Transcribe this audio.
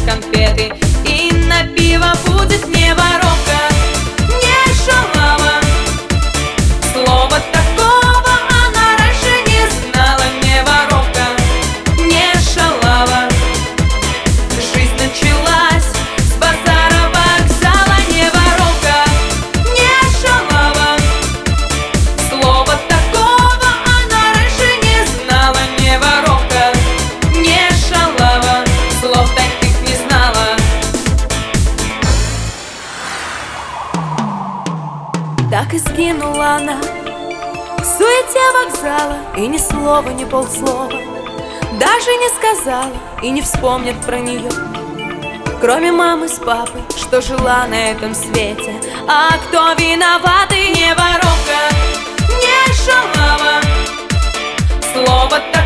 конфеты, и на пиво будет не воровка, не шалава. Слова такого она раньше не знала. Не воровка, не шалава. Жизнь началась с базара вокзала. Не воровка, не шалава. Слова такого она раньше не знала. Не воровка, не шалава. Слов таких не знала. Так и сгинула она в суете вокзала, и ни слова, ни полслова даже не сказала, и не вспомнят про нее, кроме мамы с папой, что жила на этом свете. А кто виноватый? Не воровка, не шалава. Слово так